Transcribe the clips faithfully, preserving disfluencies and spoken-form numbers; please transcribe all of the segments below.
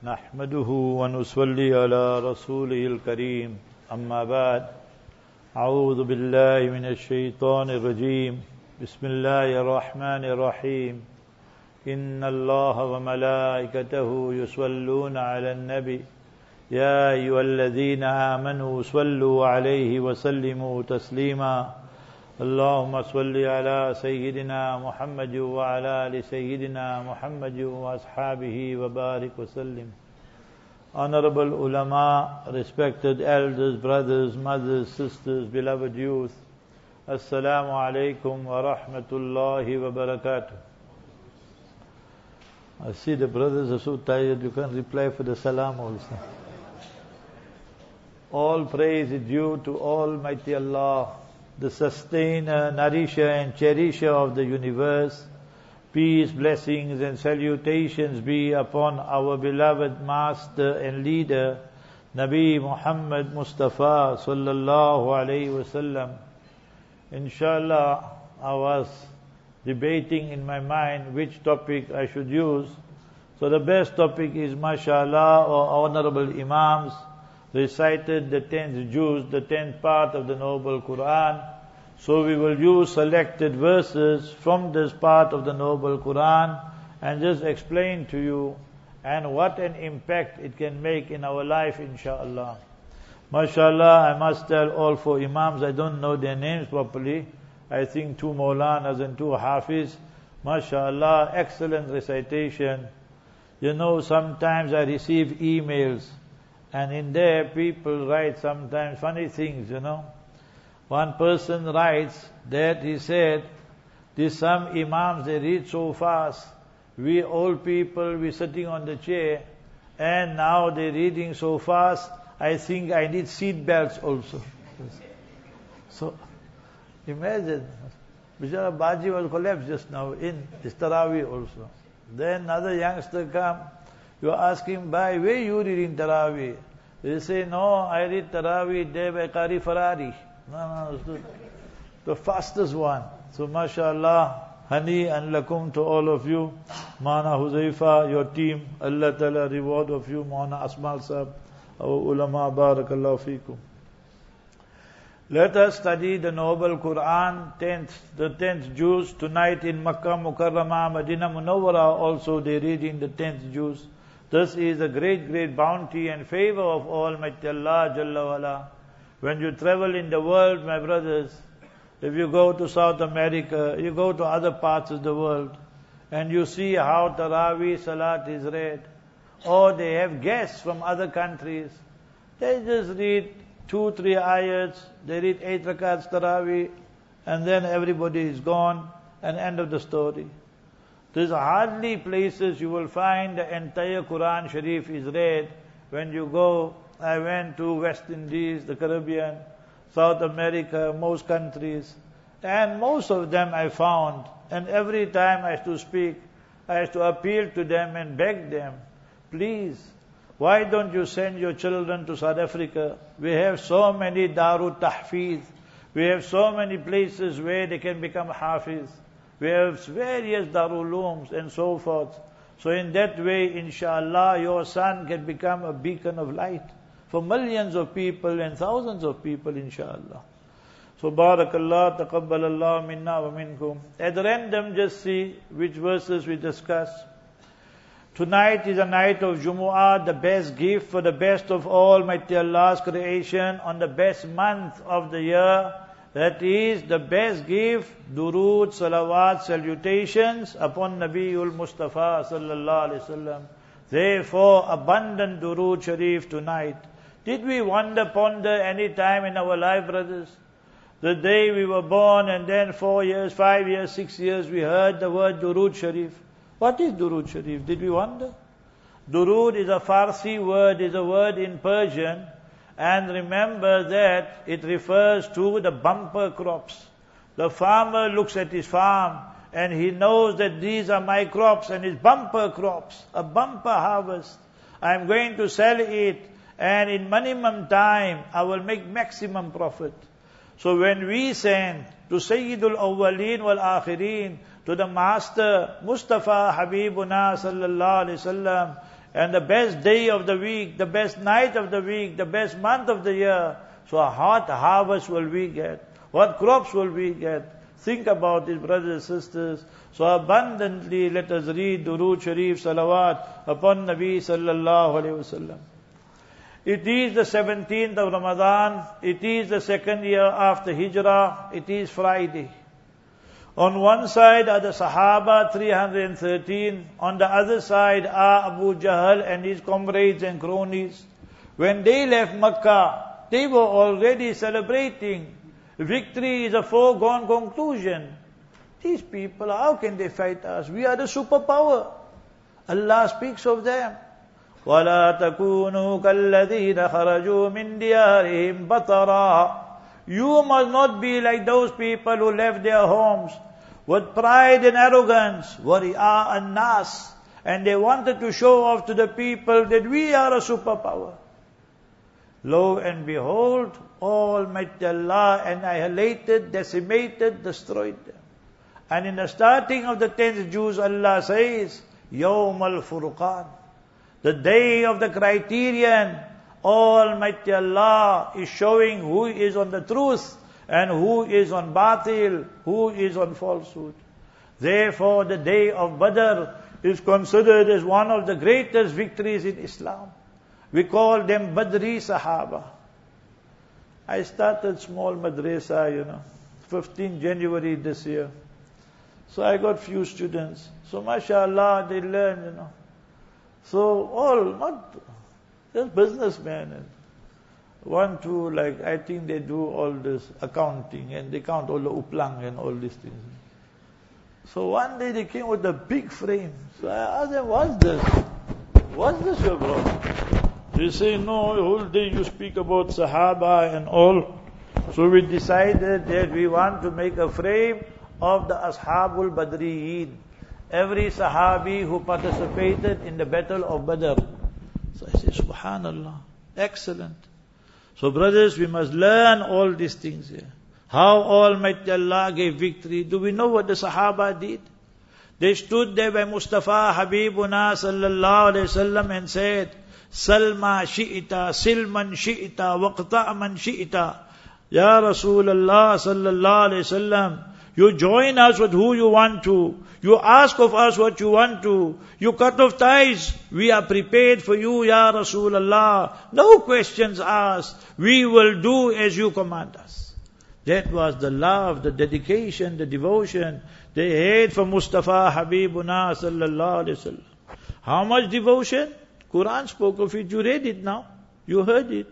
نحمده ونصلي على رسوله الكريم أما بعد أعوذ بالله من الشيطان الرجيم بسم الله الرحمن الرحيم إن الله وملائكته يصلون على النبي يا أيها الذين آمنوا صلوا عليه وسلموا تسليما اللهم صل على سيدنا محمد وعلى آل سيدنا محمد وأصحابه وبارك وسلم. Honorable ulama, respected elders, brothers, mothers, sisters, beloved youth, Assalamu alaikum wa rahmatullahi wa barakatuh. I see the brothers are so tired, you can't reply for the salam also. All praise is due to Almighty Allah, the sustainer, nourisher and cherisher of the universe. Peace, blessings and salutations be upon our beloved master and leader, Nabi Muhammad Mustafa sallallahu alayhi wasallam. Inshallah, I was debating in my mind which topic I should use. So the best topic is, mashallah, our honorable imams recited the tenth juz, the tenth part of the noble Quran. So we will use selected verses from this part of the noble Quran and just explain to you and what an impact it can make in our life, inshallah. MashaAllah, I must tell all four imams, I don't know their names properly. I think two Maulanas and two Hafiz. MashaAllah, excellent recitation. You know, sometimes I receive emails and in there people write sometimes funny things, you know. One person writes that he said, these some imams, they read so fast. We old people, we sitting on the chair, and now they're reading so fast, I think I need seat belts also. So, imagine, Bishara Baji was collapsed just now in this Taraweeh also. Then another youngster come, you ask him, by where you reading Taraweeh? They say, no, I read Taraweeh there by Qari Farari. No, no, no, the fastest one. So, mashallah, hani and lakum to all of you. Mana Huzaifa, your team, Allah Ta'ala reward of you. Mana Asmal Sahab, our ulama, barakallahu feekum. Let us study the noble Quran, tenth, the tenth juz. Tonight in Makkah Mukarramah, Madinah Munawwara, also they read in the tenth juz. This is a great, great bounty and favor of Almighty Allah Jalla wala. When you travel in the world, my brothers, if you go to South America, you go to other parts of the world, and you see how Taraweeh Salat is read, or they have guests from other countries, they just read two, three ayats, they read eight rakats Taraweeh, and then everybody is gone, and end of the story. There's hardly places you will find the entire Quran Sharif is read. When you go, I went to West Indies, the Caribbean, South America, most countries, and most of them I found, and every time I have to speak, I have to appeal to them and beg them, please, why don't you send your children to South Africa? We have so many Darut Tahfiz, we have so many places where they can become Hafiz, we have various Darul Ulooms and so forth. So in that way, inshallah, your son can become a beacon of light for millions of people and thousands of people, inshallah. So, barakallah, taqabbalallah minna wa minkum. At random, just see which verses we discuss. Tonight is a night of Jumu'ah, the best gift for the best of Almighty Allah's creation on the best month of the year. That is the best gift, durood, salawat, salutations upon Nabiul Mustafa sallallahu alaihi wasallam. Therefore, abundant durood sharif tonight. Did we wonder, ponder any time in our life, brothers? The day we were born and then four years, five years, six years, we heard the word durood sharif. What is durood sharif? Did we wonder? Durood is a Farsi word, is a word in Persian. And remember that it refers to the bumper crops. The farmer looks at his farm and he knows that these are my crops and his bumper crops, a bumper harvest. I am going to sell it and in minimum time I will make maximum profit. So when we send to Sayyidul Awwaleen wal Akhirin, to the Master Mustafa Habibuna sallallahu alaihi wasallam, and the best day of the week, the best night of the week, the best month of the year. So what harvest will we get? What crops will we get? Think about it, brothers and sisters. So abundantly let us read Durood Sharif, Salawat upon Nabi sallallahu alayhi wasallam. It is the seventeenth of Ramadan. It is the second year after Hijrah. It is Friday. On one side are the Sahaba, three hundred thirteen. On the other side are Abu Jahl and his comrades and cronies. When they left Makkah, they were already celebrating. Victory is a foregone conclusion. These people, how can they fight us? We are the superpower. Allah speaks of them. وَلَا تَكُونُوا كَالَّذِينَ خَرَجُوا مِنْ دِيَارِهِمْ بَطَرًا. You must not be like those people who left their homes with pride and arrogance, وَرِئَاءَ النَّاسِ, and they wanted to show off to the people that we are a superpower. Lo and behold, Almighty Allah annihilated, decimated, destroyed them. And in the starting of the tenth juz, Allah says, Yawm al-Furqan, the day of the criterion. Almighty Allah is showing who is on the truth and who is on batil, who is on falsehood. Therefore, the day of Badr is considered as one of the greatest victories in Islam. We call them Badri Sahaba. I started small madrasa, you know, fifteenth January this year. So I got few students. So mashallah, they learn, you know. So all, not just businessmen. And one, two, like, I think they do all this accounting and they count all the uplang and all these things. So one day they came with a big frame. So I asked them, what's this? What's this you brought? They say, no, the whole day you speak about Sahaba and all. So we decided that we want to make a frame of the Ashabul Badriyin. Every Sahabi who participated in the battle of Badr. So I say, Subhanallah, excellent. So brothers, we must learn all these things here. How Almighty Allah gave victory. Do we know what the Sahaba did? They stood there by Mustafa Habibuna sallallahu alayhi wasallam and said, Salma shi'ita, silman shi'ita, waqta' man shi'ita. Ya Rasulullah sallallahu alayhi wasallam, you join us with who you want to. You ask of us what you want to. You cut off ties. We are prepared for you, Ya Rasulullah. No questions asked. We will do as you command us. That was the love, the dedication, the devotion they had for Mustafa Habibuna sallallahu alayhi wasallam. How much devotion? Quran spoke of it. You read it now. You heard it.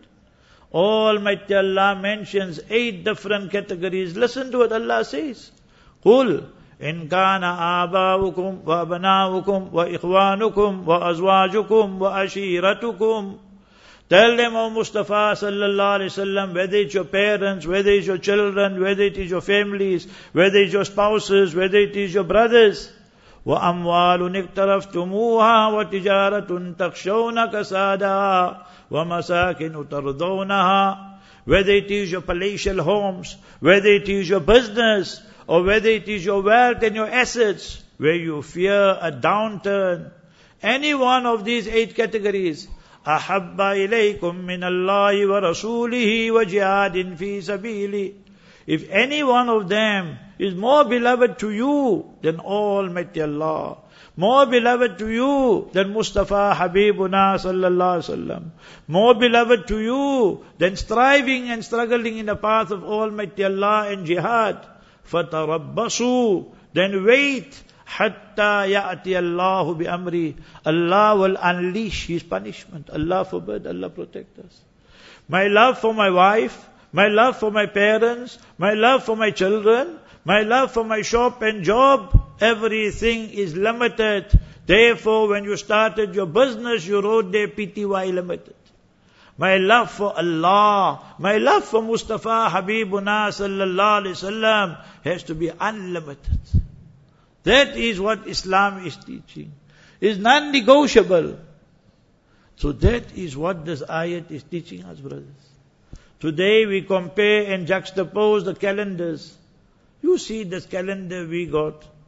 Almighty Allah mentions eight different categories. Listen to what Allah says. قُلْ إِنْ كَانَ آبَاؤُكُمْ وَأَبْنَاؤُكُمْ وَإِخْوَانُكُمْ وَأَزْوَاجُكُمْ وَأَشِيرَتُكُمْ. Tell them, O Mustafa sallallahu alayhi wasallam, whether it's your parents, whether it's your children, whether it is your families, whether it's your spouses, whether it is your brothers. وَأَمْوَالٌ اقْتَرَفْتُمُوهَا وَتِجَارَةٌ تَخْشَوْنَ كَسَادَهَا وَمَسَاكِنُ تَرْضَوْنَهَا. Whether it is your palatial homes, whether it is your business, or whether it is your wealth and your assets, where you fear a downturn. Any one of these eight categories. أَحَبَّ إِلَيْكُم مِّنَ اللَّهِ وَرَسُولِهِ وَجِهَادٍ فِي سَبِيلِهِ. If any one of them is more beloved to you than Almighty Allah, more beloved to you than Mustafa Habibuna sallallahu alaihi wasallam, more beloved to you than striving and struggling in the path of Almighty Allah and jihad, فَتَرَبَّصُوا, then wait, حَتَّى يَأْتِيَ اللَّهُ بِأَمْرِهِ. Allah will unleash His punishment. Allah forbid, Allah protect us. My love for my wife, my love for my parents, my love for my children, my love for my shop and job, everything is limited. Therefore, when you started your business, you wrote there P T Y limited. My love for Allah, my love for Mustafa Habibuna sallallahu alayhi wasallam has to be unlimited. That is what Islam is teaching. It's non-negotiable. So that is what this ayat is teaching us, brothers. Today we compare and juxtapose the calendars. You see this calendar we got.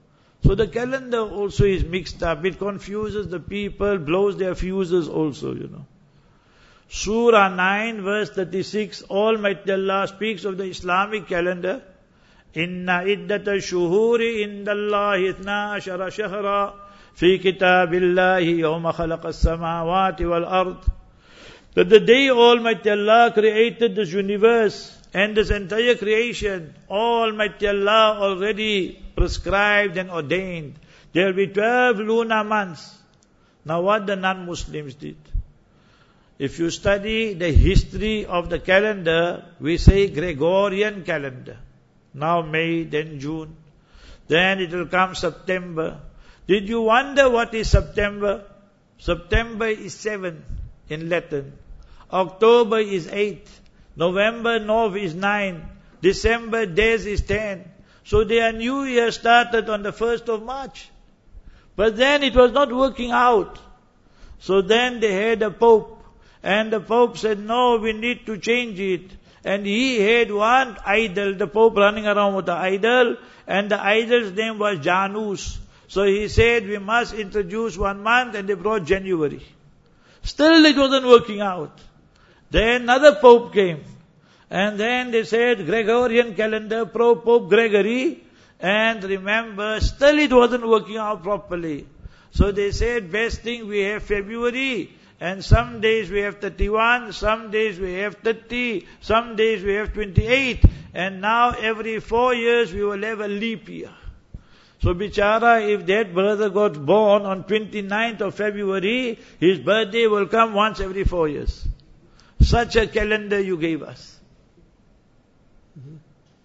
So the calendar also is mixed up. It confuses the people, blows their fuses also, you know. Surah nine verse thirty-six, Almighty Allah speaks of the Islamic calendar. Inna iddata shuhuri indallahi ithna ashara shahra fi kitabillahi yawma khalaqa as-samawati wal ard. That the day Almighty Allah created this universe and this entire creation, Almighty Allah already prescribed and ordained. There will be twelve lunar months. Now what the non-Muslims did? If you study the history of the calendar, we say Gregorian calendar. Now May, then June, then it will come September. Did you wonder what is September? September is seven in Latin. October is eight. November, Nov is nine. December, Des is ten. So their new year started on the first of March. But then it was not working out. So then they had a Pope. And the Pope said, no, we need to change it. And he had one idol, the Pope running around with the idol. And the idol's name was Janus. So he said, we must introduce one month, and they brought January. Still it wasn't working out. Then another Pope came. And then they said, Gregorian calendar, pro Pope Gregory. And remember, still it wasn't working out properly. So they said, best thing we have February. And some days we have thirty-one, some days we have thirty, some days we have twenty-eight. And now every four years we will have a leap year. So bichara, if that brother got born on twenty-ninth of February, his birthday will come once every four years. Such a calendar you gave us. Mm-hmm.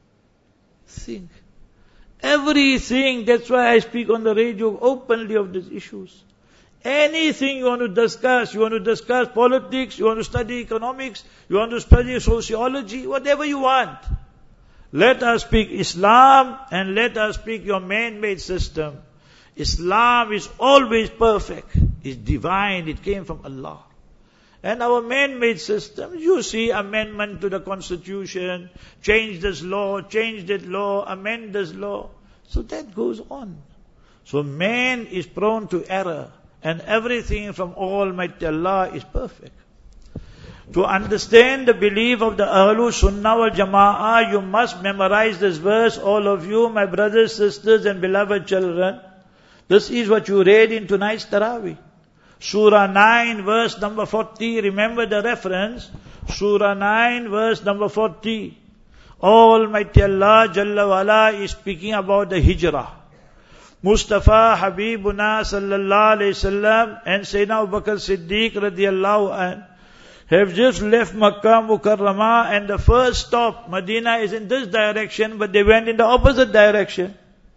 Think. Everything, that's why I speak on the radio openly of these issues. Anything you want to discuss, you want to discuss politics, you want to study economics, you want to study sociology, whatever you want. Let us speak Islam and let us speak your man-made system. Islam is always perfect. It's divine. It came from Allah. And our man-made system, you see amendment to the constitution, change this law, change that law, amend this law. So that goes on. So man is prone to error. And everything from Almighty Allah is perfect. To understand the belief of the Ahlul Sunnah wal Jama'ah, you must memorize this verse, all of you, my brothers, sisters and beloved children. This is what you read in tonight's Taraweeh. Surah nine, verse number forty. Remember the reference. Surah nine, verse number forty. Almighty Allah Jalla wala is speaking about the Hijrah. Mustafa Habibuna sallallahu alayhi wasallam and Sayyidina Abu Bakr Siddiq radiyallahu anh have just left Makkah Mukarramah, and the first stop, Medina, is in this direction, but they went in the opposite direction.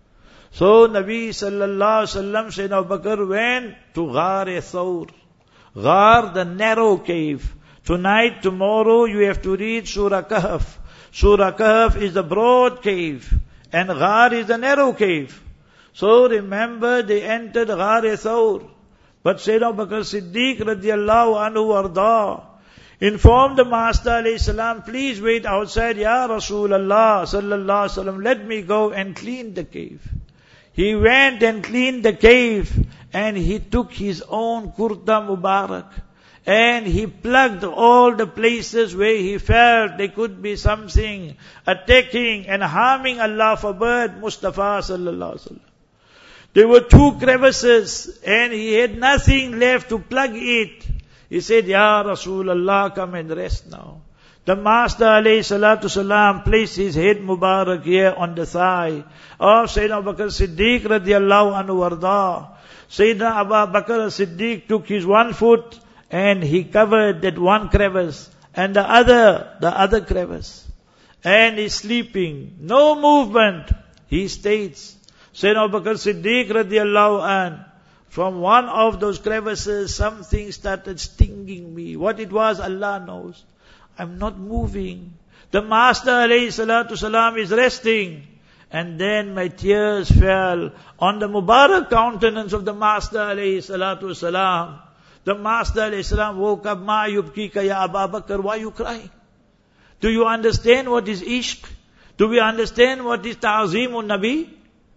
So Nabi sallallahu alayhi wasallam, Sayyidina Abu Bakr went to Ghar Thawr. Ghar, the narrow cave. Tonight, tomorrow, you have to read Surah Kahf. Surah Kahf is the broad cave, and Ghar is the narrow cave. So remember, they entered Ghar Thawr. But Sayyidina Abu Bakr Siddiq radiyallahu anhu warda informed the Master alayhi salam, please wait outside, Ya Rasulullah sallallahu alaihi wasallam, let me go and clean the cave. He went and cleaned the cave, and he took his own kurta mubarak, and he plugged all the places where he felt there could be something attacking and harming, Allah forbid, Mustafa sallallahu alaihi wasallam. There were two crevices, and he had nothing left to plug it. He said, Ya Rasulullah, come and rest now. The Master alayhi salatu salam placed his head Mubarak here on the thigh of Sayyidina Abu Bakr Siddiq radiyallahu anhu warda. Sayyidina Abu Bakr Siddiq took his one foot and he covered that one crevice, and the other, the other crevice. And he's sleeping. No movement. He states, Sayyidina Abu Bakr Siddiq radiyallahu anh, from one of those crevices, something started stinging me. What it was, Allah knows. I'm not moving. The Master alayhi salatu salam is resting. And then my tears fell on the Mubarak countenance of the Master alayhi salatu salam. The Master alayhi salam woke up, Ma yubkika ya Abu Bakr, why are you crying? Do you understand what is ishq? Do we understand what is ta'zeemun Nabi?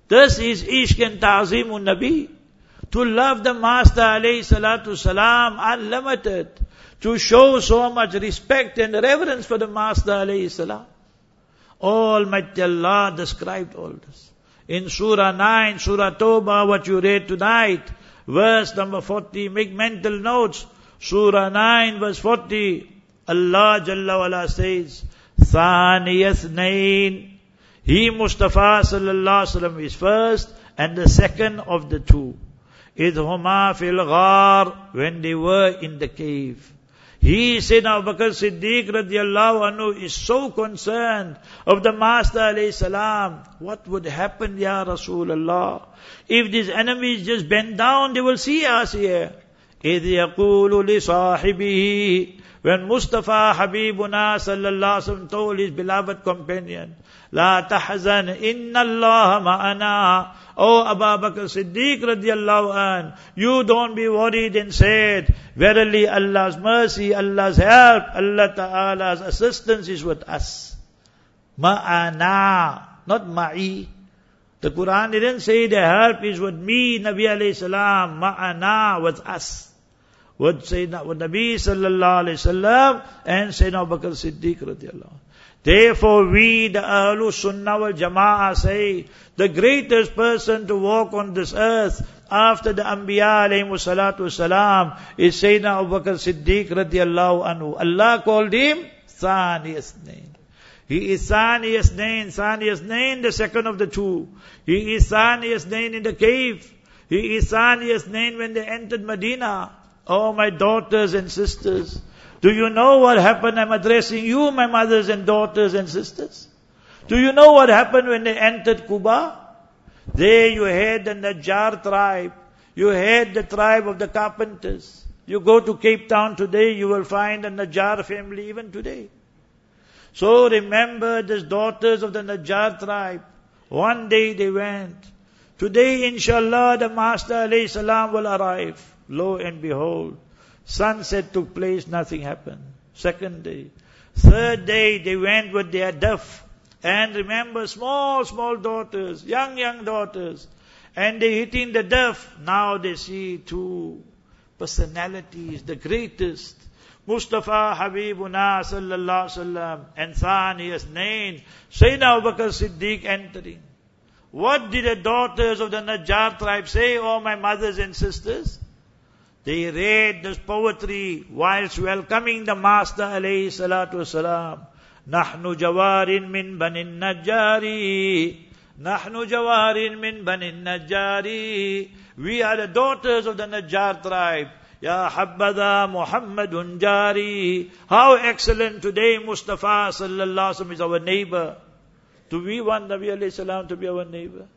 This is Ishq and Ta'zeemun Nabi. To love the Master alayhi salatu salam unlimited. To show so much respect and reverence for the Master alayhi salam. Almighty Allah described all this. In Surah nine, Surah Tawbah, what you read tonight, verse number forty, make mental notes. Surah nine, verse forty, Allah Jalla wala says, Thani Yathnain. He, Mustafa sallallahu alaihi wasallam, is first and the second of the two. Idhuma fil ghar, when they were in the cave. He, Sayyidina Abu Bakr Siddiq radiallahu anhu, is so concerned of the Master alayhi salam. What would happen, Ya Rasulullah? If these enemies just bend down, they will see us here. إِذْ يَقُولُ لِصَاحِبِهِ, when Mustafa Habibuna sallallahu alaihi wasallam told his beloved companion, La tahzan, inna Allah ma'ana. Oh Abu Bakr Siddiq radiallahu an, you don't be worried and sad. Verily Allah's mercy, Allah's help, Allah Ta'ala's assistance is with us. Ma'ana, not ma'i. The Quran didn't say the help is with me, Nabi alayhi salam. Ma'ana, with us. With Sayyidina, with Nabi sallallahu alayhi wasallam and Sayyidina Abu Bakr Siddiq radiallahu anh. Therefore we, the Ahlul Sunnah wal Jama'ah, say, the greatest person to walk on this earth after the Anbiya alayhimu salatu salam is Sayyidina Abu Bakr Siddiq radiallahu anhu. Allah called him Thani Yathnain. He is Thani Yathnain, Thani Yathnain, the second of the two. He is Thani Yathnain in the cave. He is Thani Yathnain when they entered Medina. Oh my daughters and sisters, do you know what happened? I'm addressing you, my mothers and daughters and sisters. Do you know what happened when they entered Quba? There you had the Najjar tribe. You had the tribe of the carpenters. You go to Cape Town today, you will find a Najjar family even today. So remember these daughters of the Najjar tribe. One day they went. Today, inshallah, the Master alayhi salam will arrive. Lo and behold, sunset took place, nothing happened. Second day. Third day, they went with their duff. And remember, small, small daughters, young, young daughters. And they hitting the duff. Now they see two personalities, the greatest. Mustafa Habibuna sallallahu alaihi wasallam and Thani Yathnain, Sayyidina Abu Bakr Siddiq entering. What did the daughters of the Najjar tribe say, oh my mothers and sisters? They read this poetry whilst welcoming the Master alayhi salatu wasalam. Nahnu jawarin min banin Najjari. Nahnu jawarin min banin Najjari. We are the daughters of the Najjar tribe. Ya Habbada Muhammadun Jari. How excellent today Mustafa sallallahu alaihi wasallam is our neighbor. Do we want Nabi alayhi salam to be our neighbor?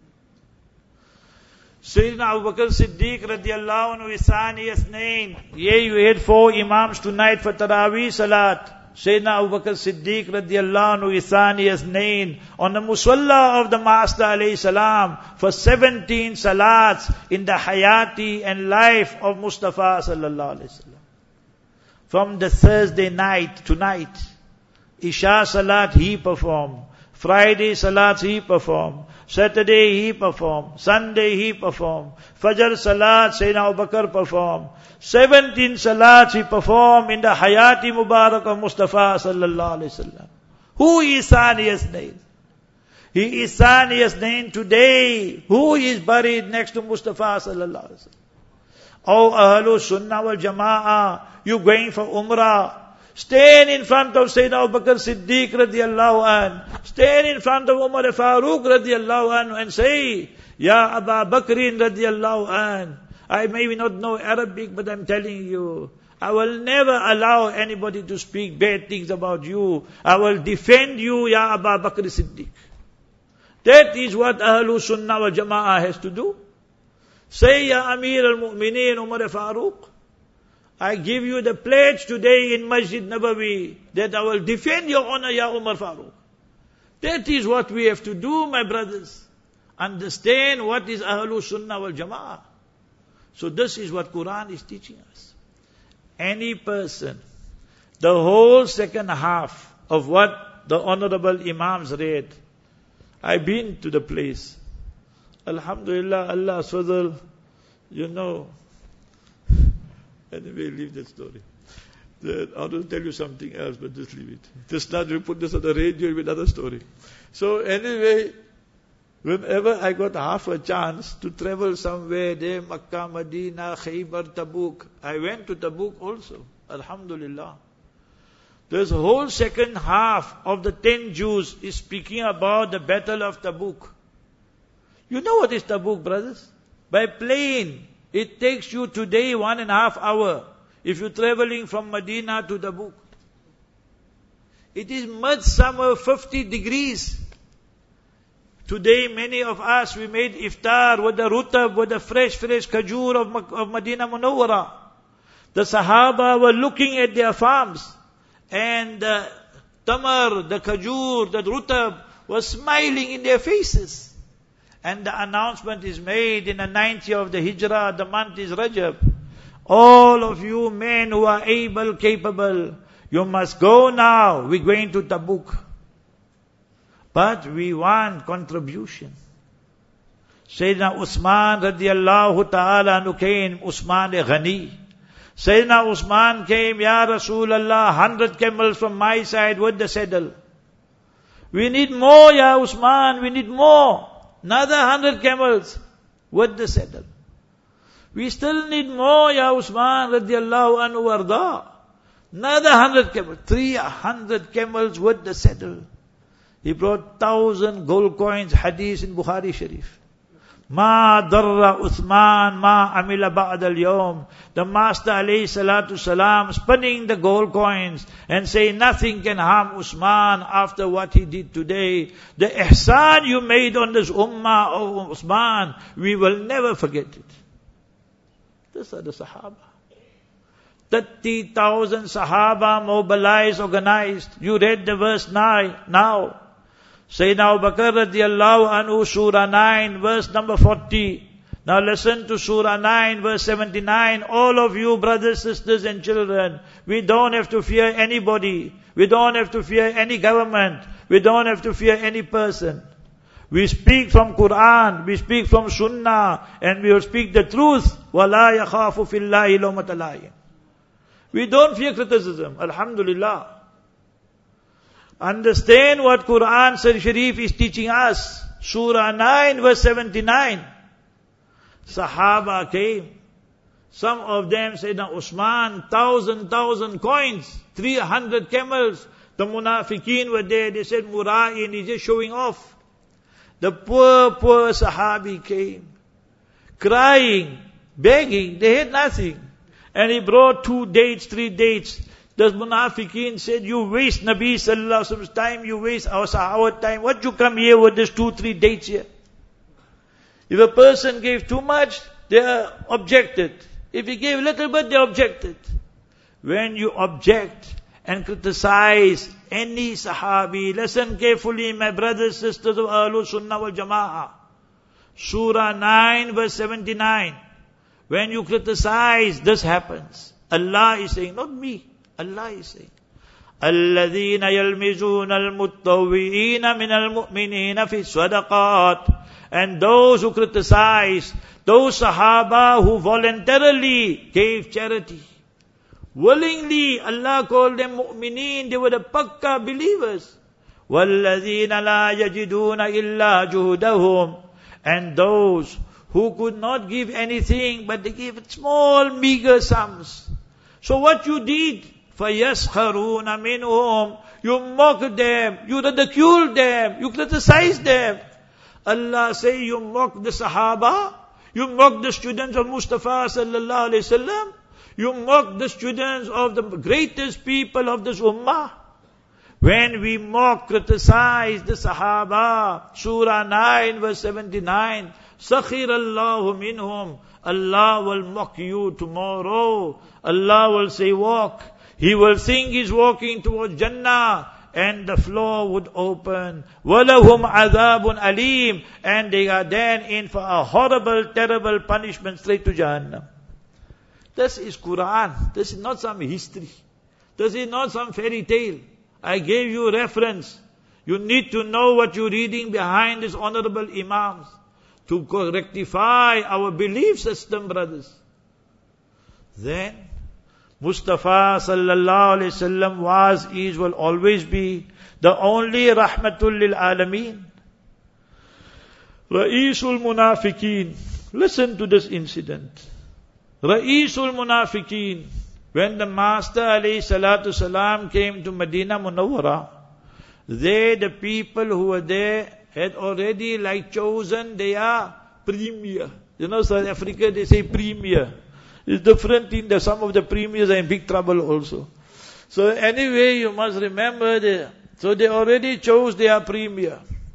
Sayyidina Abu Bakr Siddiq radiallahu anhu is Thani Yathnain. Yeah, you had four imams tonight for Taraweeh Salat. Sayyidina Abu Bakr Siddiq radiallahu anhu is Thani Yathnain on the Musalla of the Master alayhi salam for seventeen Salats in the Hayati and life of Mustafa sallallahu alayhi wasallam. From the Thursday night tonight, Isha Salat he performed. Friday Salats he performed. Saturday he performed. Sunday he performed. Fajr Salat Sayyidina Abu Bakr performed. Seventeen Salats he performed in the Hayati Mubarak of Mustafa sallallahu alayhi wasallam. Who is Thani Yathnain? He is Thani Yathnain today. Who is buried next to Mustafa sallallahu alayhi wasallam? Oh Ahlul Sunnah wal Jama'ah, you going for Umrah. Stand in front of Sayyidina Abu Bakr Siddiq radiallahu an. Stand in front of Umar Farooq radiallahu an and say, Ya Abu Bakrin radiallahu an. I may not know Arabic, but I'm telling you, I will never allow anybody to speak bad things about you. I will defend you, Ya Abu Bakr Siddiq. That is what Ahlul Sunnah wal Jama'ah has to do. Say, Ya Amir al-Mu'mineen Umar Farooq, I give you the pledge today in Masjid Nabawi that I will defend your honor, Ya Umar Farooq. That is what we have to do, my brothers. Understand what is Ahlul Sunnah wal Jama'ah. So this is what Quran is teaching us. Any person, the whole second half of what the honorable Imams read, I've been to the place. Alhamdulillah, Allah's fadl, you know. Anyway, leave that story. The, I will tell you something else, but just leave it. Just now you put this on the radio with another story. So anyway, whenever I got half a chance to travel somewhere there, Makkah, Medina, Khaybar, Tabuk, I went to Tabuk also. Alhamdulillah. This whole second half of the ten Jews is speaking about the battle of Tabuk. You know what is Tabuk, brothers? By plane, it takes you today one and a half hour if you're traveling from Medina to Tabuk. It is mud summer, fifty degrees. Today, many of us, we made iftar with the rutab, with the fresh, fresh kajur of, of Medina Munawwara. The Sahaba were looking at their farms, and the tamar, the kajur, the rutab, was smiling in their faces. And the announcement is made in the ninth year of the Hijrah, the month is Rajab. All of you men who are able, capable, you must go now. We're going to Tabuk. But we want contribution. Sayyidina Usman radiallahu ta'ala anhu came, Usman Ghani. Sayyidina Usman came, Ya Rasulallah, hundred camels from my side with the saddle. We need more, Ya Usman, we need more. Another hundred camels with the saddle. We still need more, Ya Usman radiallahu anhu warda. Another hundred camels, three hundred camels with the saddle. He brought thousand gold coins, hadith in Bukhari Sharif. Ma darra Uthman ma amila ba'd al-yawm. The Master alayhi salatu salam spinning the gold coins and say nothing can harm Usman after what he did today. The ihsan you made on this ummah, oh Usman, we will never forget it. These are the Sahaba. thirty thousand Sahaba mobilized, organized. You read the verse nine now. Sayyidina Abu Bakr radiallahu anhu, Surah nine, verse number forty. Now listen to Surah nine, verse seventy-nine. All of you brothers, sisters and children, we don't have to fear anybody. We don't have to fear any government. We don't have to fear any person. We speak from Quran, we speak from Sunnah, and we will speak the truth. وَلَا يَخَافُ فِي اللَّهِ لَوْمَةَ لَائِمٍ. We don't fear criticism. Alhamdulillah. Understand what Quran Sharif is teaching us. Surah nine verse seventy-nine. Sahaba came. Some of them said, now Usman, thousand, thousand coins, three hundred camels. The munafiqeen were there. They said, Mura'in, he's just showing off. The poor, poor Sahabi came, crying, begging. They had nothing. And he brought two dates, three dates. The munafiqeen said, you waste Nabi sallallahu alaihi wasallam's time, you waste our, our time. What you come here with this two, three dates here? If a person gave too much, they objected. If he gave a little bit, they objected. When you object and criticize any Sahabi, listen carefully, my brothers, sisters of Ahlul Sunnah wal Jama'ah. Surah nine verse seventy-nine. When you criticize, this happens. Allah is saying, not me. Allah is saying, الَّذِينَ يَلْمِزُونَ الْمُتَّوِّئِينَ مِنَ الْمُؤْمِنِينَ فِي الصَّدَقَاتِ. And those who criticize, those Sahaba who voluntarily gave charity, willingly, Allah called them mu'mineen, they were the pakka believers. وَالَّذِينَ لَا يَجِدُونَ إِلَّا جُهُدَهُمْ. And those who could not give anything, but they gave small, meager sums. So what you did, فَيَسْخَرُونَ مِنْهُمْ, you mocked them, you ridiculed them, you criticized them. Allah say, you mock the Sahaba, you mock the students of Mustafa sallallahu alayhi wasallam, you mock the students of the greatest people of this ummah. When we mock, criticize the Sahaba, Surah nine verse seventy-nine, سَخِرَ اللَّهُ مِنْهُمْ. Allah will mock you tomorrow. Allah will say walk. He will think he's walking towards Jannah, and the floor would open. وَلَهُمْ عَذَابٌ أَلِيمٌ. And they are then in for a horrible, terrible punishment straight to Jahannam. This is Quran. This is not some history. This is not some fairy tale. I gave you reference. You need to know what you're reading behind these honorable Imams. to rectify our belief system, brothers. Then, Mustafa sallallahu alayhi wasallam was, is, will always be the only rahmatul lil alameen. Ra'isul Munafiqeen. Listen to this incident. Ra'isul Munafiqeen. When the Master alayhi salatu salam came to Medina Munawwara, they, the people who were there, had already like chosen their premier. You know, South Africa, they say premier. It's different in the, some of the premiers are in big trouble also. So anyway, you must remember that. So they already chose their premier.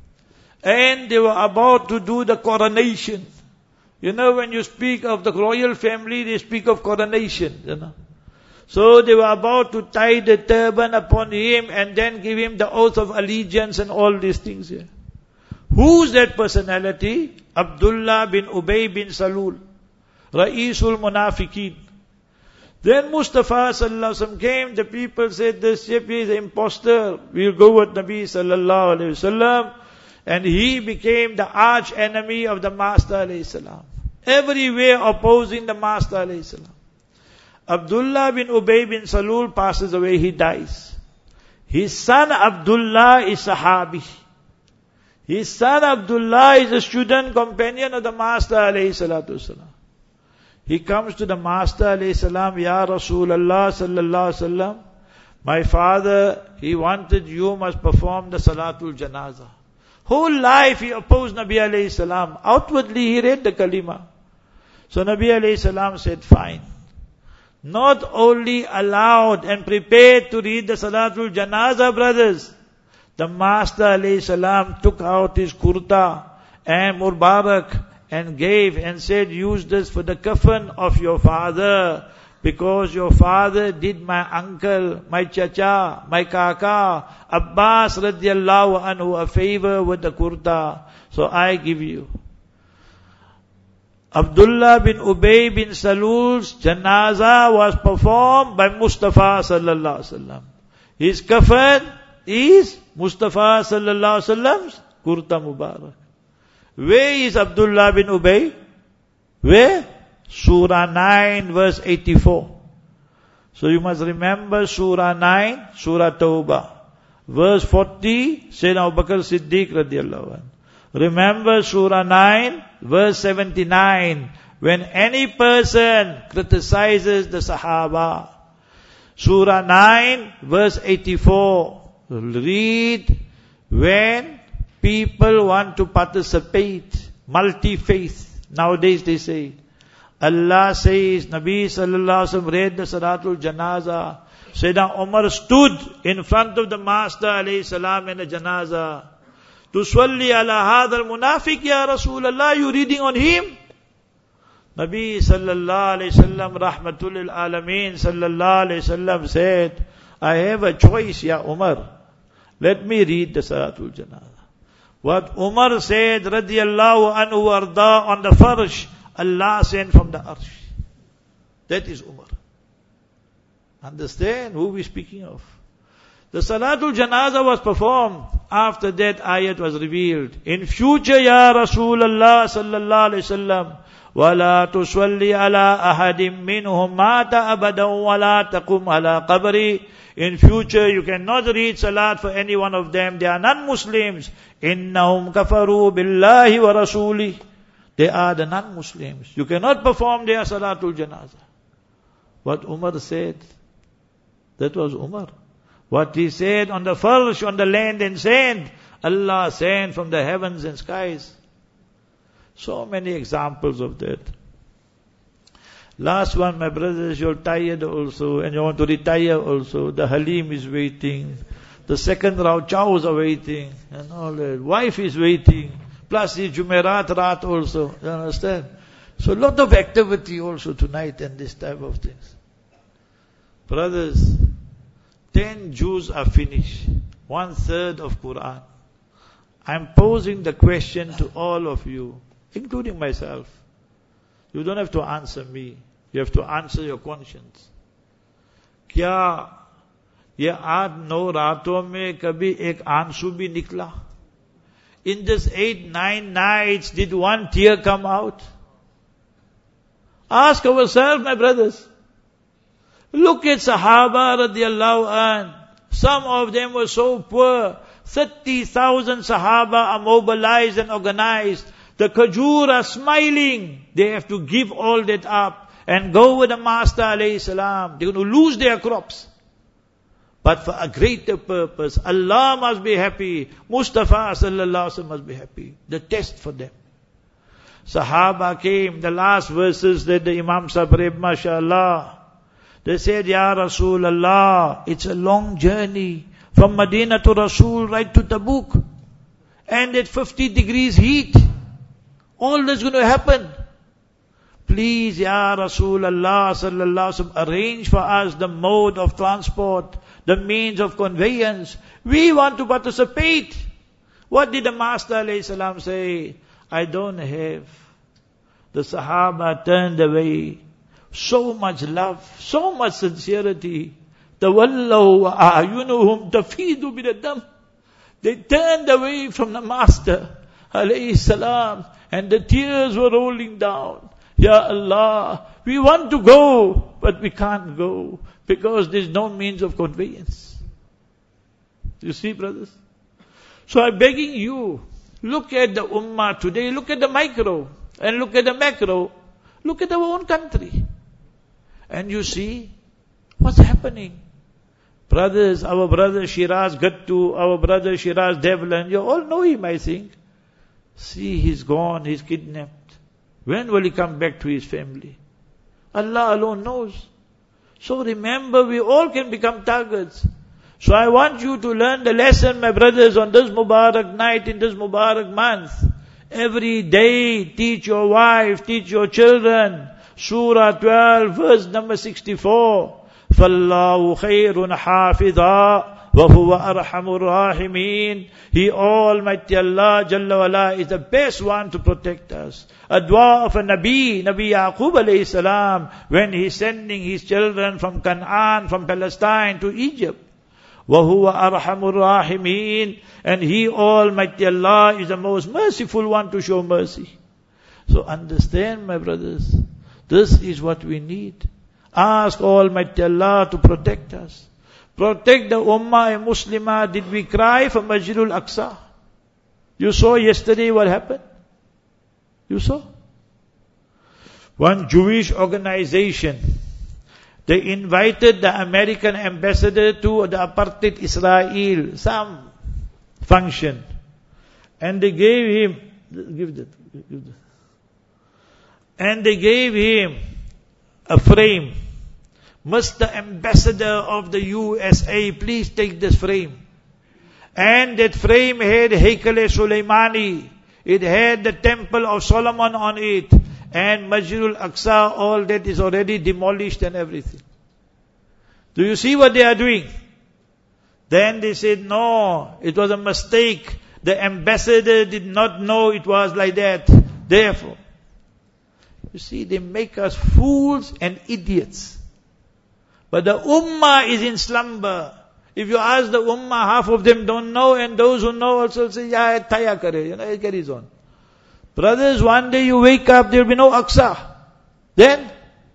And they were about to do the coronation. You know, when you speak of the royal family, they speak of coronation, you know. So they were about to tie the turban upon him and then give him the oath of allegiance and all these things here. Who's that personality? Abdullah bin Ubay bin Salul, Ra'isul Munafiqeen. Then Mustafa sallallahu alaihi wasallam came, the people said, this Shafi is an imposter, we'll go with Nabi sallallahu alaihi wasallam. And he became the arch enemy of the Master alayhi salam. Everywhere opposing the Master alayhi salam. Abdullah bin Ubay bin Salul passes away, he dies. His son Abdullah is Sahabi. His son Abdullah is a student companion of the Master alayhi salatu salam. He comes to the Master alayhi salam, Ya Rasulullah sallallahu alaihi wasallam, my father, he wanted you must perform the Salatul Janazah. Whole life he opposed Nabi alayhi salam. Outwardly he read the kalima. So Nabi alayhi salam said, fine. Not only allowed and prepared to read the Salatul Janazah, brothers. The Master alayhi salam took out his kurta and Mubarak and gave and said, use this for the kafan of your father. Because your father did my uncle, my chacha, my kaka, Abbas radiallahu anhu a favor with the kurta. So I give you. Abdullah bin Ubay bin Salul's janazah was performed by Mustafa sallallahu alaihi wasallam. His kafan is Mustafa sallallahu alaihi wasallam's kurta mubarak. Where is Abdullah bin Ubay? Where? Surah nine verse eighty-four. So you must remember Surah nine, Surah Tawbah. Verse forty, Sayyidina Abu Bakr Siddiq radiallahu anhu. Remember Surah nine, verse seventy-nine. When any person criticizes the Sahaba. Surah nine, verse eighty-four. Read when people want to participate, multi-faith. Nowadays they say. Allah says, Nabi sallallahu alaihi wasallam read the Salatul Janazah. Sayyidina Umar stood in front of the Master alayhi salam in a janazah. Tusalli ala hadal munafiq ya Rasulullah, you reading on him? Nabi sallallahu alayhi wasallam rahmatul lil alameen sallallahu alayhi wasallam said, I have a choice, ya Umar. Let me read the Salatul Janazah. What Umar said, radiyallahu anhu arda, on the farsh, Allah sent from the arsh. That is Umar. Understand who we speaking of? The Salatul Janazah was performed. After that ayat was revealed. In future, Ya Rasulullah sallallahu alayhi wasallam, وَلَا تُصَلِّ عَلَىٰ أَحَدٍ مِّنْهُمْ مَاتَ أَبَدًا وَلَا تَقُمْ عَلَىٰ قَبْرِهِ. In future, you cannot read salat for any one of them. They are non-Muslims. إِنَّهُمْ كَفَرُوا بِاللَّهِ وَرَسُولِهِ. They are the non-Muslims. You cannot perform their Salatul Janazah. What Umar said, that was Umar. What he said on the farsh, on the land and sand, Allah sent from the heavens and skies. So many examples of that. Last one, my brothers, you're tired also and you want to retire also. The Halim is waiting. The second round chows are waiting. And all that. Wife is waiting. Plus the Jumerat Raat also. You understand? So a lot of activity also tonight and this type of things. Brothers, ten Jews are finished. One third of Quran. I'm posing the question to all of you, including myself. You don't have to answer me. You have to answer your conscience. क्या ये आठ नौ रातों में कभी एक आंसू भी निकला? in this eight, nine nights, did one tear come out? Ask ourselves, my brothers. Look at Sahaba radiallahu an. Some of them were so poor. thirty thousand Sahaba are mobilized and organized. The Khajur are smiling. They have to give all that up and go with the Master alayhi salam. They're going to lose their crops. But for a greater purpose, Allah must be happy. Mustafa sallallahu alaihi wasallam must be happy. The test for them. Sahaba came, the last verses that the Imam Sahib read, mashallah. They said, Ya Rasulullah, it's a long journey from Medina to Rasul right to Tabuk. And at fifty degrees heat. All that's going to happen. Please, Ya Rasulullah sallallahu alaihi wasallam, arrange for us the mode of transport, the means of conveyance. We want to participate. What did the Master alayhi salam say? I don't have. The Sahaba turned away. So much love, so much sincerity. تَوَلَّوْا وَأَعْيُنُهُمْ تَفِيدُ مِنَ الدَّمِ. They turned away from the Master alayhi salam, and the tears were rolling down. Ya Allah, we want to go, but we can't go, because there's no means of conveyance. You see, brothers? So I'm begging you, look at the ummah today, look at the micro, and look at the macro, look at our own country. And you see what's happening. Brothers, our brother Shiraz Gattu, our brother Shiraz Devlan, you all know him, I think. See, he's gone, he's kidnapped. When will he come back to his family? Allah alone knows. So remember, we all can become targets. So I want you to learn the lesson, my brothers, on this Mubarak night, in this Mubarak month. Every day, teach your wife, teach your children. Surah twelve, verse number sixty-four. فَاللَّهُ خَيْرٌ حَافِظًا وَهُوَ أَرْحَمُ الرَّاحِمِينَ. He Almighty Allah Jalla wala is the best one to protect us. A dua of a Nabi, Nabi Yaqub alayhi salam, when he's sending his children from Canaan, from Palestine to Egypt. وَهُوَ أَرْحَمُ الرَّاحِمِينَ. And He Almighty Allah is the most merciful one to show mercy. So understand, my brothers, this is what we need. Ask Almighty Allah to protect us. Protect the Ummah and Muslimah. Did we cry for Masjidul Aqsa? You saw yesterday what happened? You saw? One Jewish organization, they invited the American ambassador to the apartheid Israel, some function. And they gave him, give that, give that. And they gave him a frame. Mister Ambassador of the U S A, please take this frame. And that frame had Haykal-e Sulaimani. It had the Temple of Solomon on it. And Masjidul Aqsa, all that is already demolished and everything. Do you see what they are doing? Then they said, no, it was a mistake. The ambassador did not know it was like that. Therefore, you see, they make us fools and idiots. But the ummah is in slumber. If you ask the ummah, half of them don't know, and those who know also say, yeah, taya kare, you know, it carries on. Brothers, one day you wake up, there will be no Aqsa. Then,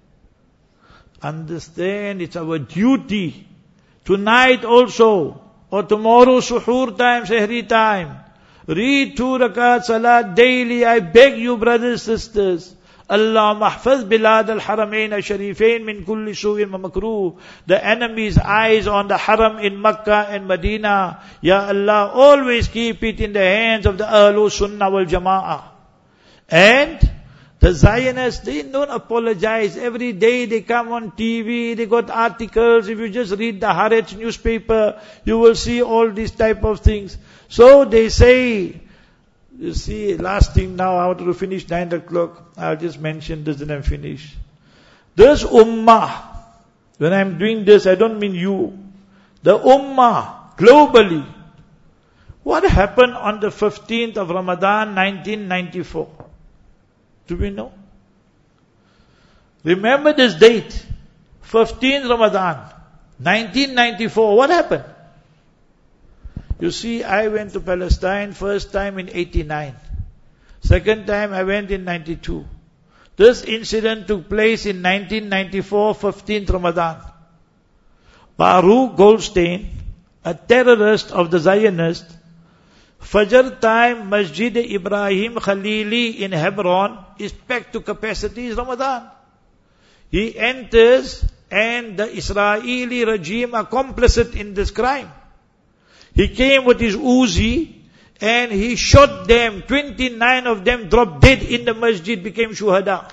understand, it's our duty. Tonight also, or tomorrow suhoor time, sehri time, read two rakat salat daily. I beg you, brothers, sisters. Allahumma ahfaz bilad al-haramain al-sharifain min kulli su'in wa makruh. The enemy's eyes on the haram in Makkah and Medina. Ya Allah, always keep it in the hands of the Ahlul Sunnah wal Jama'ah. And the Zionists, they don't apologize. Every day they come on T V, they got articles. If you just read the Haaretz newspaper, you will see all these type of things. So they say, you see, last thing now, I want to finish nine o'clock. I'll just mention this and I'm finished. This ummah, when I'm doing this, I don't mean you. The ummah, globally. What happened on the fifteenth of Ramadan, nineteen ninety-four? Do we know? Remember this date, fifteenth Ramadan, nineteen ninety-four. What happened? You see, I went to Palestine first time in eighty-nine. Second time I went in ninety-two. This incident took place in nineteen ninety-four, fifteenth Ramadan. Baruch Goldstein, a terrorist of the Zionists, Fajr time, Masjid Ibrahim Khalili in Hebron is packed to capacity, is Ramadan. He enters and the Israeli regime are complicit in this crime. He came with his Uzi and he shot them. twenty-nine of them dropped dead in the masjid, became shuhada.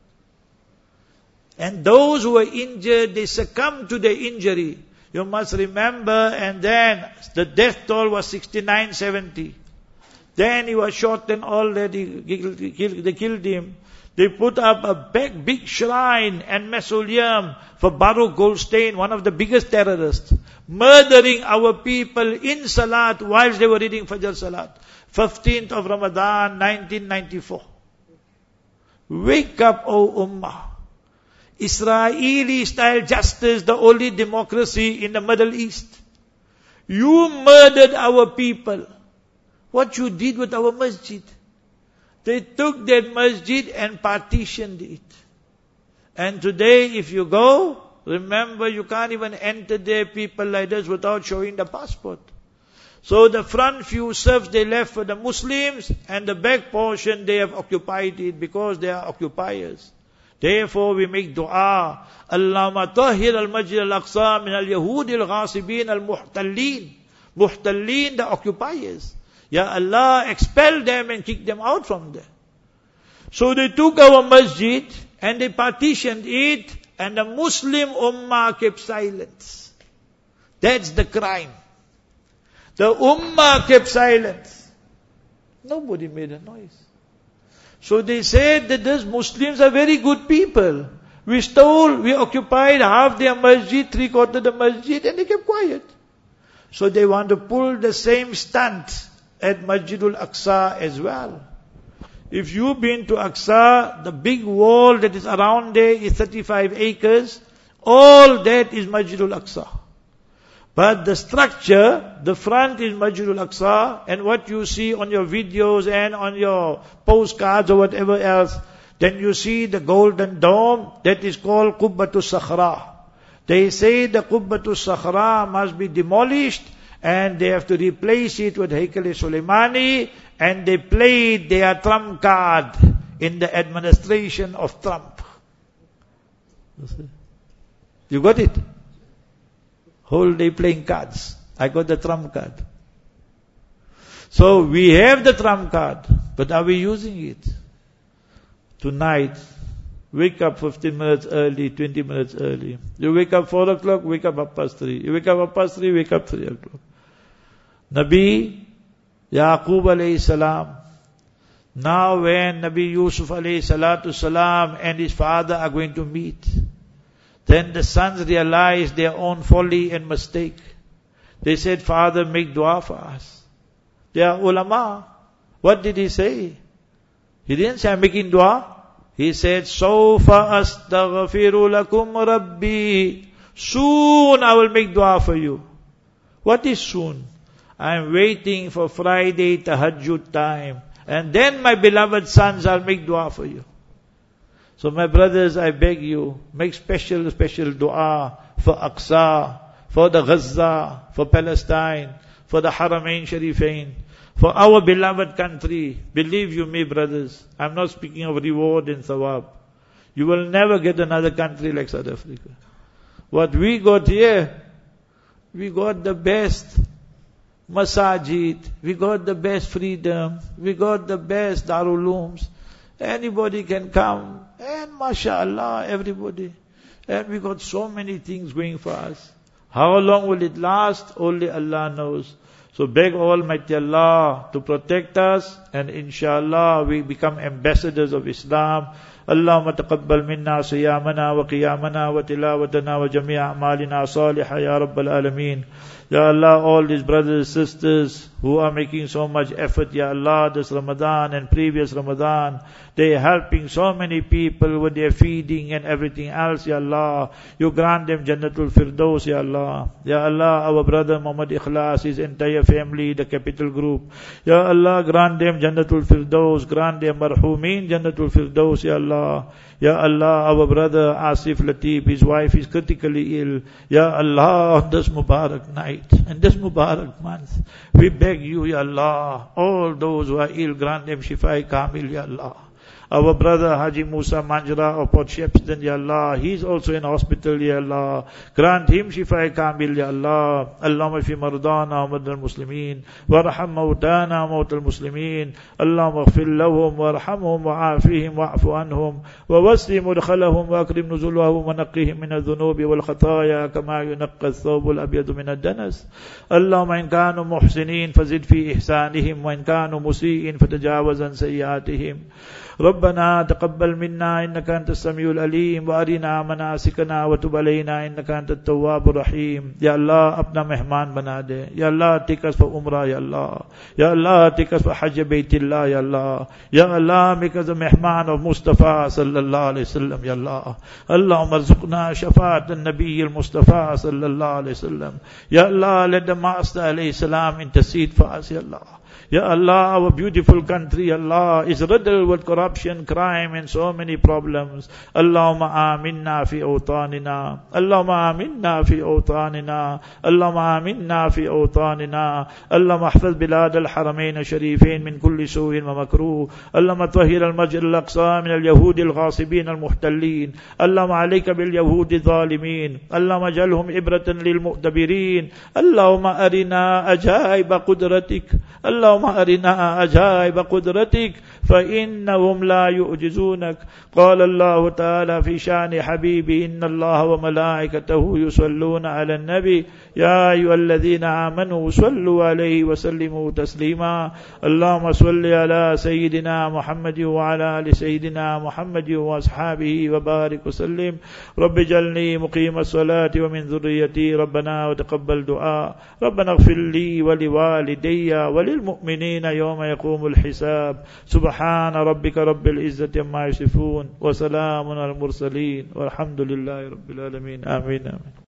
And those who were injured, they succumbed to their injury. You must remember, and then the death toll was sixty-nine, seventy. Then he was shot and all that, they killed him. They put up a big, big shrine and mausoleum for Baruch Goldstein, one of the biggest terrorists, murdering our people in Salat whilst they were reading Fajr Salat. fifteenth of Ramadan, nineteen ninety-four. Wake up, O Ummah. Israeli-style justice, the only democracy in the Middle East. You murdered our people. What you did with our masjid? They took that masjid and partitioned it. And today, if you go, remember you can't even enter there, people like this, without showing the passport. So the front few serfs they left for the Muslims, and the back portion they have occupied it because they are occupiers. Therefore we make dua, Allahumma tahhir al-Masjid al-Aqsa min al-Yahud al-Ghasibin al-Muhtallin. Muhtallin, the occupiers. Ya Allah, expel them and kick them out from there. So they took our masjid and they partitioned it, and the Muslim Ummah kept silence. That's the crime. The Ummah kept silence. Nobody made a noise. So they said that these Muslims are very good people. We stole, we occupied half their masjid, three quarters of the masjid, and they kept quiet. So they want to pull the same stunt at Masjidul Aqsa as well. If you've been to Aqsa, the big wall that is around there is thirty-five acres. All that is Masjidul Aqsa. But the structure, the front is Masjidul Aqsa, and what you see on your videos and on your postcards or whatever else, then you see the golden dome, that is called Qubbatus Sakhra. They say the Qubbatus Sakhra must be demolished, and they have to replace it with Haikal-e-Sulaimani, and they played their trump card in the administration of Trump. You got it? Whole day playing cards. I got the trump card. So we have the trump card, but are we using it? Tonight, wake up fifteen minutes early, twenty minutes early. You wake up four o'clock, wake up half past three. You wake up half past three, wake up three o'clock. Nabi Yaqub alayhi salam. Now when Nabi Yusuf alayhi salatu salam and his father are going to meet, then the sons realized their own folly and mistake. They said, Father, make dua for us. They are ulama. What did he say? He didn't say, I'm making dua. He said, Sawfa astaghfiru lakum rabbi. Soon I will make dua for you. What is soon? I am waiting for Friday tahajjud time. And then my beloved sons, I'll make dua for you. So my brothers, I beg you, make special, special dua for Aqsa, for the Gaza, for Palestine, for the Haramain Sharifain, for our beloved country. Believe you me, brothers, I'm not speaking of reward and thawab. You will never get another country like South Africa. What we got here, we got the best masajid, we got the best freedom, we got the best Darul Ulooms. Anybody can come, and mashallah, everybody. And we got so many things going for us. How long will it last? Only Allah knows. So beg Almighty Allah to protect us, and inshallah we become ambassadors of Islam. اللهم تقبل منا صيامنا وقيامنا وتلاوتنا وجميع أعمالنا صالحة يا رب العالمين. Ya Allah, all these brothers and sisters who are making so much effort, Ya Allah, this Ramadan and previous Ramadan, they are helping so many people with their feeding and everything else, Ya Allah. You grant them Jannatul Firdaus, Ya Allah. Ya Allah, our brother Muhammad Ikhlas, his entire family, the capital group. Ya Allah, grant them Jannatul Firdaus, grant them Marhumin Jannatul Firdaus, Ya Allah. Ya Allah, our brother Asif Latif, his wife is critically ill. Ya Allah, on this Mubarak night, and this Mubarak month, we beg you, Ya Allah, all those who are ill, grant them Shifai Kamil, Ya Allah. Our brother Haji Musa Manjra of Port Shepston, Ya Allah, he is also in hospital, Ya Allah. Grant him Shifai Kamil, Ya Allah. Allahumma fi mardana wa mardal muslimin, warham mawtana wa mawtal muslimin. Allahumma aghfir lahum warhamhum wa'afihim wa'fu anhum wa wasi mudkhalahum wa akrim nuzulahum wa naqqihim min adh-dhunubi wal khataya kama yunaqqa ath-thawb al-abyadu min ad-danas. Allahumma in kanu muhsinin fazid fi ihsanihim wa in kanu musiin fatajawaz an sayyiatihim. ربنا تقبل منا إنك أنت السميع العليم وأرنا مناسكنا وتب علينا إنك أنت التواب الرحيم. Ya Allah, अपना मेहमान बना दे. Ya Allah, take us for Umrah, Ya Allah. Ya Allah, take us for Hajj Baytillah, Ya Allah. Ya Allah, make us a mehman of Mustafa sallallahu alayhi wasallam, Ya Allah. Allahumma arzuqna shafaat al-Nabi al-Mustafa sallallahu alayhi wasallam. Ya Allah, let the Master alayhi salam intercede for us, Ya Allah. Ya Allah, our beautiful country, Allah, is riddled with corruption, crime and so many problems. Allahumma aminna fi awtanina. Allahumma aminna fi awtanina. Allahumma aminna fi awtanina. Allahumma ahfaz bilad al-haramain al-sharifin min kulli su'in wa makruh. Allahumma tahhir al-masjid al-aqsa min al-yahud al-ghasibin al-muhtallin. Allahumma alayka bil-yahud al-zalimin. Allahumma jalhum ibratan lil-mu'tabirin. Allahumma arina ajaiba qudratik. Allahumma أرنا أجائب قدرتك فإنهم لا يعجزونك. قال الله تعالى في شان حبيبي إن الله وملائكته يصلون على النبي يا أيها الذين آمنوا صلوا عليه وسلموا تسليما. اللهم صل على سيدنا محمد وعلى آل سيدنا محمد وأصحابه وبارك وسلم. رب اجعلني مقيم الصلاة ومن ذريتي ربنا وتقبل دعاء. ربنا اغفر لي ولوالدي وللمؤمنين يوم يقوم الحساب. سبحان ربك رب العزة عما يصفون وسلام على المرسلين والحمد لله رب العالمين. آمين آمين.